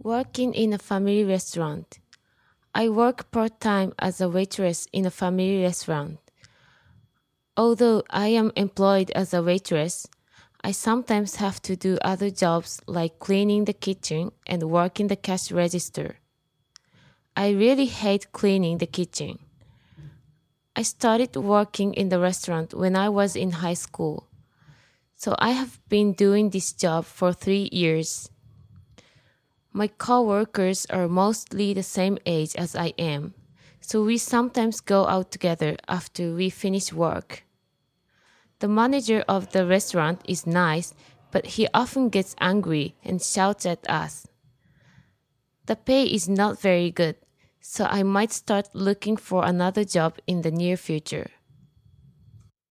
Working in a family restaurant. I work part-time as a waitress in a family restaurant. Although I am employed as a waitress, I sometimes have to do other jobs like cleaning the kitchen and working the cash register. I really hate cleaning the kitchen. I started working in the restaurant when I was in high school, so I have been doing this job for 3 years. My coworkers are mostly the same age as I am, so we sometimes go out together after we finish work. The manager of the restaurant is nice, but he often gets angry and shouts at us. The pay is not very good, so I might start looking for another job in the near future.